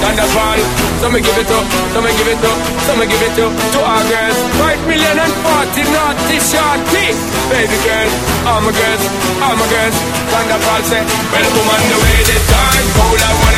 Wonderful. So me give it up, so me give it up, so me give it up to our girls. 5,040,000 naughty shorty. Baby girl, all my girls, all my girls. Wonderful say, well woman the way they turn, cold and